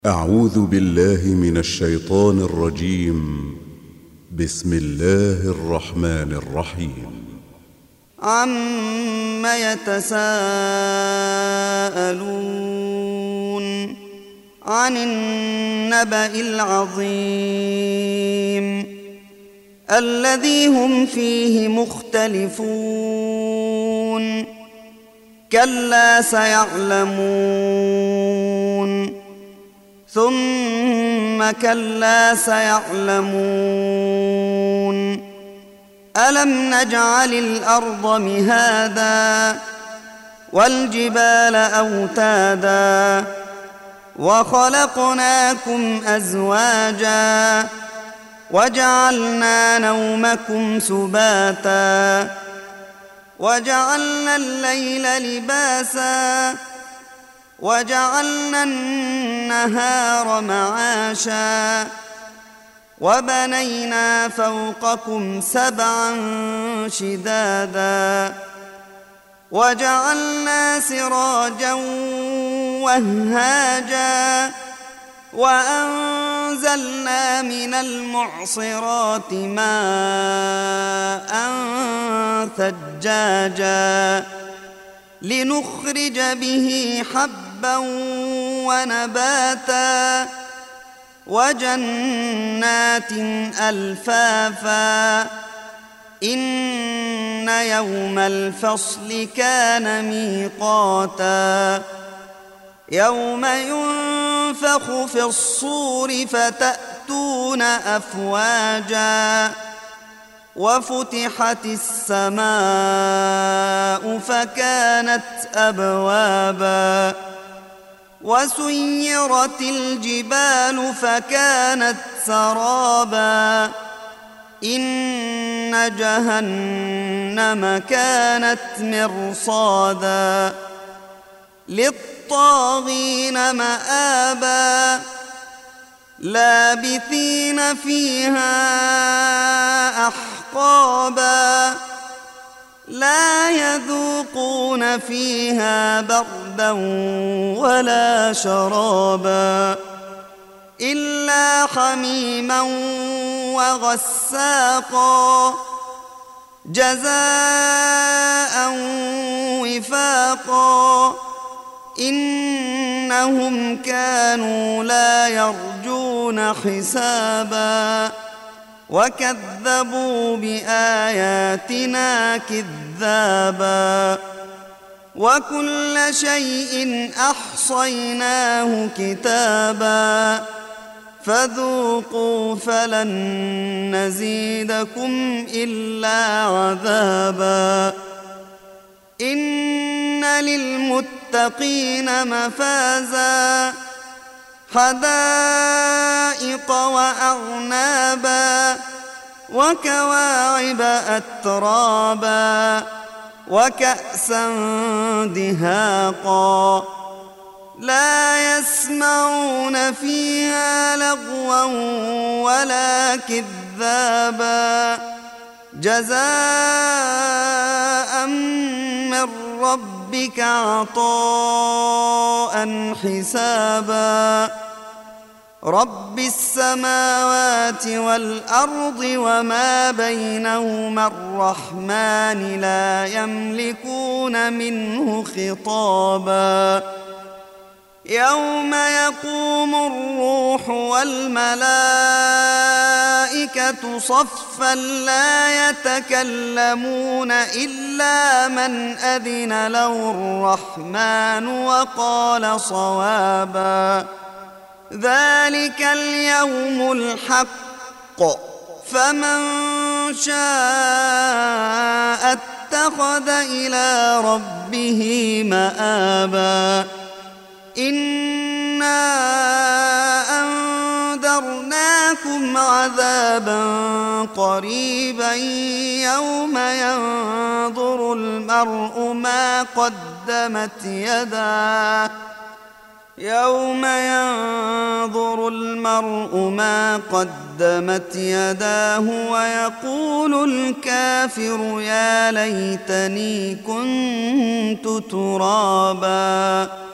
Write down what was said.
أعوذ بالله من الشيطان الرجيم. بسم الله الرحمن الرحيم. عَمَّ يَتَسَاءَلُونَ عَنِ النَّبَإِ الْعَظِيمِ الَّذِي هُمْ فِيهِ مُخْتَلِفُونَ كَلَّا سَيَعْلَمُونَ ثُمَّ كَلَّا سَيَعْلَمُونَ أَلَمْ نَجْعَلِ الْأَرْضَ مِهَادًا وَالْجِبَالَ أَوْتَادًا وَخَلَقْنَاكُمْ أَزْوَاجًا وَجَعَلْنَا نَوْمَكُمْ سُبَاتًا وَجَعَلْنَا اللَّيْلَ لِبَاسًا وَجَعَلْنَا النَّهَارَ مَعَاشًا وَبَنَيْنَا فَوْقَكُمْ سَبْعًا شِدَادًا وَجَعَلْنَا سِرَاجًا وَهَّاجًا وَأَنزَلْنَا مِنَ الْمُعْصِرَاتِ مَاءً ثَجَّاجًا لِنُخْرِجَ بِهِ حَبًّا وَنَبَاتًا وَجَنَّاتٍ أَلْفَافًا إِنَّ يَوْمَ الْفَصْلِ كَانَ مِيقَاتًا يَوْمَ يُنفَخُ فِي الصُّورِ فَتَأْتُونَ أَفْوَاجًا وَفُتِحَتِ السَّمَاءُ فَكَانَتْ أَبْوَابًا وَسُيِّرَتِ الْجِبَالُ فَكَانَتْ سَرَابًا إِنَّ جَهَنَّمَ كَانَتْ مِرْصَادًا لِلطَّاغِينَ مَآبًا لَابِثِينَ فِيهَا أَحْقَابًا لَا يَذُوقُونَ فِيهَا بَرْدًا وَلَا شَرَابًا إِلَّا حَمِيمًا وَغَسَّاقًا جَزَاءً وِفَاقًا إِنَّهُمْ كَانُوا لَا يَرْجُونَ حِسَابًا وَكَذَّبُوا بِآيَاتِنَا كِذَّابًا وَكُلَّ شَيْءٍ أَحْصَيْنَاهُ كِتَابًا فَذُوقُوا فَلَن نَّزِيدَكُمْ إِلَّا عَذَابًا إِنَّ لِلْمُتَّقِينَ مَفَازًا حَدَائِقَ وَأَعْنَابًا وَكَوَاعِبَ أَتْرَابًا وَكَأْسًا دِهَاقًا لَا يَسْمَعُونَ فِيهَا لَغْوًا وَلَا كِذَّابًا جَزَاءً مِّن رَّبِّكَ عَطَاءً حِسَابًا رَبِّ السَّمَاوَاتِ وَالْأَرْضِ وَمَا بَيْنَهُمَا الرَّحْمَنِ لَا يَمْلِكُونَ مِنْهُ خِطَابًا يَوْمَ يَقُومُ الرُّوحُ وَالْمَلَائِكَةُ صَفًّا لَّا يَتَكَلَّمُونَ إِلَّا مَنْ أَذِنَ لَهُ الرَّحْمَنُ وَقَالَ صَوَابًا ذَلِكَ الْيَوْمُ الْحَقُّ فَمَن شَاءَ اتَّخَذَ إِلَىٰ رَبِّهِ مَآبًا إِنَّا أَنذَرْنَاكُمْ عَذَابًا قَرِيبًا يَوْمَ يَنظُرُ الْمَرْءُ مَا قَدَّمَتْ يَدَاهُ وَيَقُولُ الْكَافِرُ يَا لَيْتَنِي كُنتُ تُرَابًا